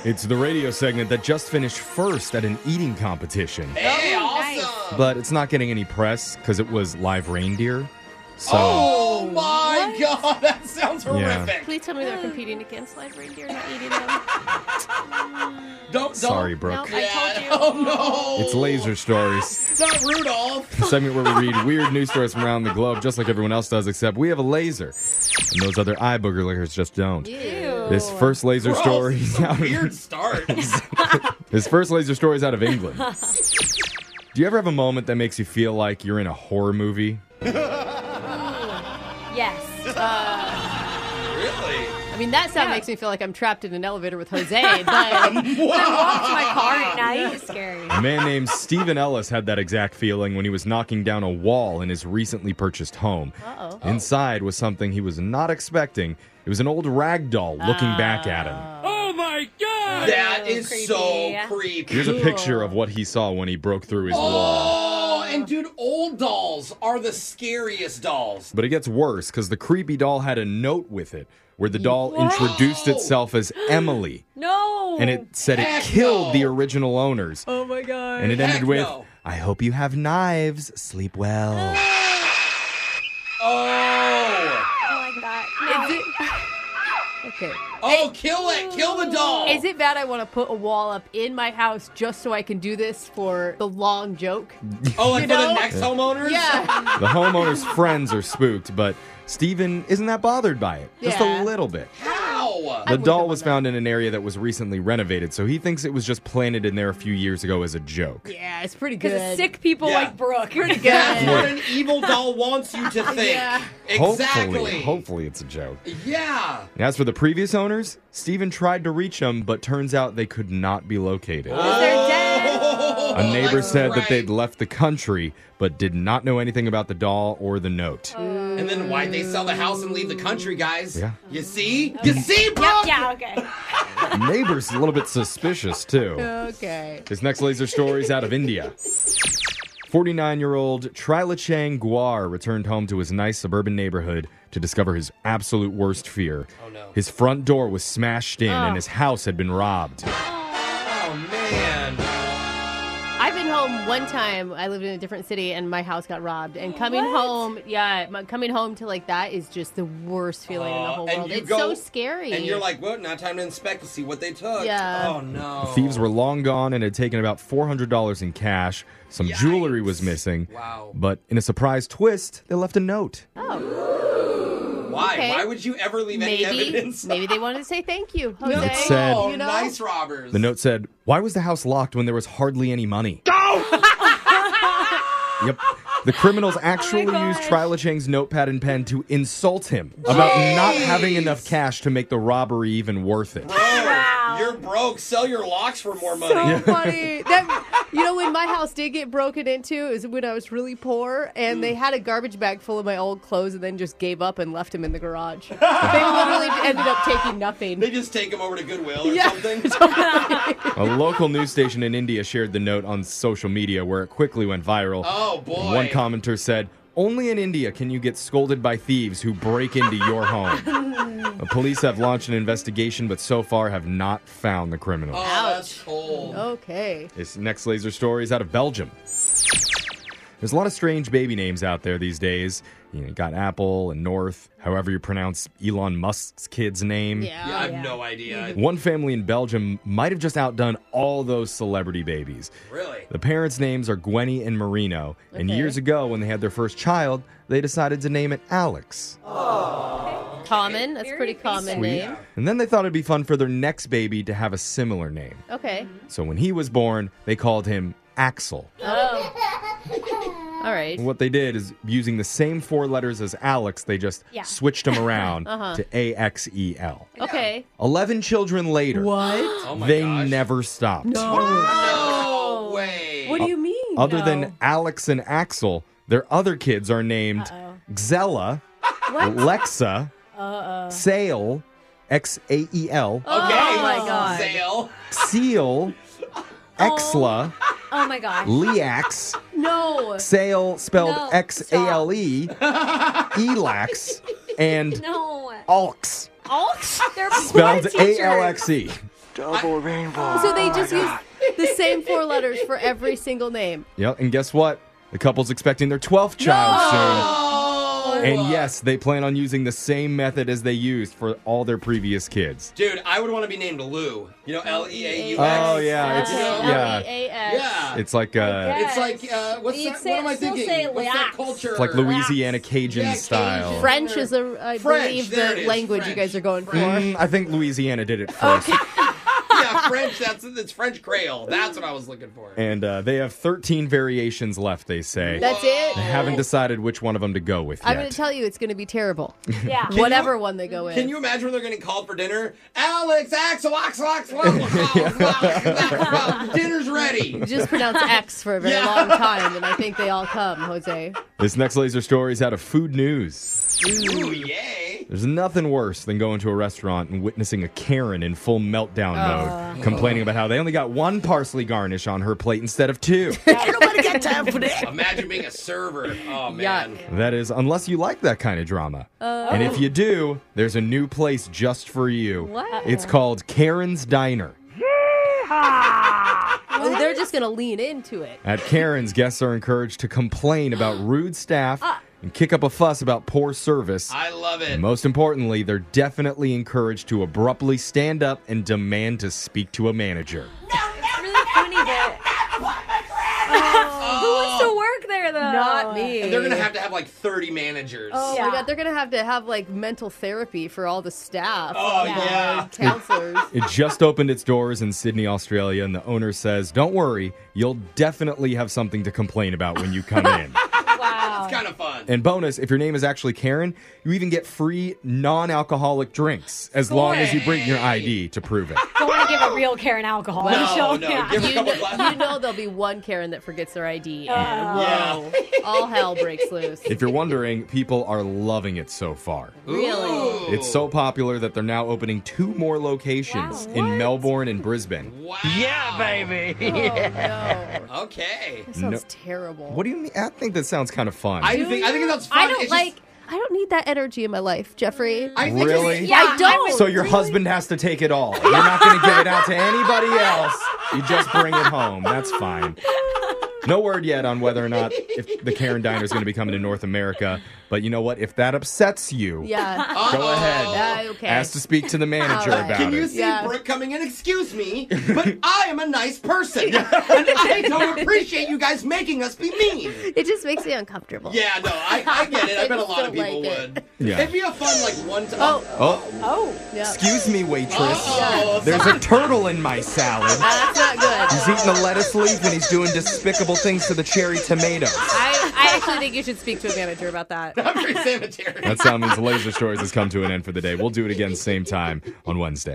It's the radio segment that just finished first at an eating competition. Hey, nice. awesome. But it's not getting any press because it was live reindeer. So, Oh my God, that sounds horrific. Please tell me they're competing against live reindeer, not eating them. Don't. sorry, Brooke. No, I told you. Oh no. It's Laser Stories, It's not Rudolph. a segment where we read weird news stories from around the globe, just like everyone else does, except we have a laser. And those other eye booger lickers just don't. Ew. This first laser Gross, story it's is a out weird of, start. this first laser story is out of England. Do you ever have a moment that makes you feel like you're in a horror movie? Yes. Really? I mean, that sound makes me feel like I'm trapped in an elevator with Jose, but I walk to my car at night. It's scary. A man named Stephen Ellis had that exact feeling when he was knocking down a wall in his recently purchased home. Uh-oh. Inside was something he was not expecting. It was an old rag doll looking back at him. That is creepy. so creepy. Here's a picture of what he saw when he broke through his wall. Oh, and dude, old dolls are the scariest dolls. But it gets worse because the creepy doll had a note with it where the doll introduced itself as Emily. No. And it said it Heck killed no. the original owners. Oh my god. And it Heck ended with, no. I hope you have knives. Sleep well. Oh. Oh my god. No. Is it... Okay. Oh, kill it. Kill the doll. Is it bad I want to put a wall up in my house just so I can do this for the long joke? Oh, like You for the know? next homeowners? Yeah. The homeowner's friends are spooked, but Steven isn't that bothered by it. Just Yeah. a little bit. How? The doll was found in an area that was recently renovated, so he thinks it was just planted in there a few years ago as a joke. Yeah, it's pretty good. Because sick people Yeah. like Brooke. Pretty good. That's what an evil doll wants you to think. Yeah. Exactly. Hopefully it's a joke. Yeah. As for the previous owners, Steven tried to reach them, but turns out they could not be located. They're dead. Oh, A neighbor that's said that right. they'd left the country, but did not know anything about the doll or the note. And then why'd they sell the house and leave the country, guys? Yeah. You see? You see, Brooke? Yeah, okay. Neighbor's a little bit suspicious, too. Okay. This next laser story is out of India. 49-year-old Trilachang Guar returned home to his nice suburban neighborhood to discover his absolute worst fear. Oh, no. His front door was smashed in and his house had been robbed. Oh, man. I've been home one time. I lived in a different city and my house got robbed. And coming home, coming home to like that is just the worst feeling in the whole and world. you It's go- so scary. And you're like, what? Now time to inspect to see what they took. Yeah. Oh, no. Thieves were long gone and had taken about $400 in cash. Some Yikes. jewelry was missing. Wow. But in a surprise twist, they left a note. Why? Okay. Why would you ever leave any evidence? Maybe they wanted to say thank you, Jose. It said- Oh, you know? nice robbers. The note said, "Why was the house locked when there was hardly any money?" Yep. The criminals actually used Trilachang's notepad and pen to insult him about not having enough cash to make the robbery even worth it. Bro, Wow. you're broke. Sell your locks for more money. So funny. When my house did get broken into, it was when I was really poor, and they had a garbage bag full of my old clothes and then just gave up and left them in the garage. They literally ended up taking nothing. They just take them over to Goodwill or Yeah. something. A local news station in India shared the note on social media where it quickly went viral. Oh, boy. One commenter said, "Only in India can you get scolded by thieves who break into your home." Police have launched an investigation, but so far have not found the criminal. Oh, that's cold. Okay. This next laser story is out of Belgium. There's a lot of strange baby names out there these days. You got Apple and North, however you pronounce Elon Musk's kid's name. Yeah. Yeah, I have no idea. One family in Belgium might have just outdone all those celebrity babies. Really? The parents' names are Gwenny and Marino, and Okay. years ago when they had their first child, they decided to name it Alex. Common. That's a pretty common name. And then they thought it'd be fun for their next baby to have a similar name. Okay. So when he was born, they called him Axel. All right. What they did is, using the same 4 letters as Alex, they just switched them around to AXEL. Okay. 11 children later, Oh, my they gosh. never stopped. No way. What do you mean? Other than Alex and Axel, their other kids are named Xella, Lexa, Sail, Xael, Okay. Oh, my God. Sale. Seal, Exla, Oh my gosh. Leax, No. Sail spelled No, Xale, Elax, and No. Alx Alks? They're spelled blood teachers. ALXE. Double rainbow. So they just use the same 4 letters for every single name. Yep, and guess what? The couple's expecting their 12th child soon. And yes, they plan on using the same method as they used for all their previous kids. Dude, I would want to be named Lou. You know, Leaux. Oh, yeah. It's, yeah. Leas. Yeah. It's like It's like, what's You'd that? say- What am I still thinking? say What's that Leaux. culture? It's like Louisiana Cajun Yeah, style. Cajun. French is, I French, believe, there it the is, language you French. guys are going for. I think Louisiana did it first. Yeah, French. It's French Creole. That's what I was looking for. And they have 13 variations left, they say. That's it? They haven't decided which one of them to go with yet. I'm going to tell you, it's going to be terrible. Yeah. Whatever one they go in. Can you imagine when they're getting called for dinner? Alex, Axel, Axel, Axel, dinner's ready. You just pronounce X for a very Yeah. long time, and I think they all come, Jose. This next laser story is out of Food News. Ooh, yay. There's nothing worse than going to a restaurant and witnessing a Karen in full meltdown mode, complaining about how they only got 1 parsley garnish on her plate instead of 2. Imagine being a server. Oh, man. That is, unless you like that kind of drama. And if you do, there's a new place just for you. What? It's called Karen's Diner. Oh, they're just going to lean into it. At Karen's, guests are encouraged to complain about rude staff and kick up a fuss about poor service. I love it. And most importantly, they're definitely encouraged to abruptly stand up and demand to speak to a manager. It's really funny that. Who wants to work there, though? Not me. And they're going to have like 30 managers. Oh Yeah. my God, they're going to have like mental therapy for all the staff. Oh, yeah. Counselors. It just opened its doors in Sydney, Australia, and the owner says, "Don't worry, you'll definitely have something to complain about when you come in." Wow. It's kind of fun. And bonus, if your name is actually Karen, you even get free non-alcoholic drinks as long as you bring your ID to prove it. Don't want to give a real Karen alcohol. No, Yeah. give her a You couple know, glasses. you know there'll be one Karen that forgets their ID, and Yeah. whoa, all hell breaks loose. If you're wondering, people are loving it so far. Really? Ooh. It's so popular that they're now opening 2 more locations Wow, in Melbourne and Brisbane. Wow. Yeah, baby. Oh, no. Okay. That sounds No. terrible. What do you mean? I think that sounds kind of fun. I think that's fun. I don't It's like. I don't need that energy in my life, Jeffrey. I think Really? Yeah, I don't. So your husband has to take it all. You're not going to give it out to anybody else. You just bring it home. That's fine. No word yet on whether or not if the Karen Diner is going to be coming to North America. But you know what? If that upsets you, Yeah. go ahead. Okay. Ask to speak to the manager All right. about Can you it. see Yeah. Brooke coming in? Excuse me, but I am a nice person. And I don't appreciate you guys making us be mean. It just makes me uncomfortable. Yeah, no, I get it. I bet a lot of still people like it. would. Yeah. It'd be a fun, like, one time. Oh, Oh, yeah. excuse me, waitress. Oh, There's a turtle in my salad. That's not good. He's eating the lettuce leaf and he's doing despicable things to the cherry tomatoes. I actually think you should speak to a manager about that. I'm very sanitary. That sound means Laser Stories has come to an end for the day. We'll do it again same time on Wednesday.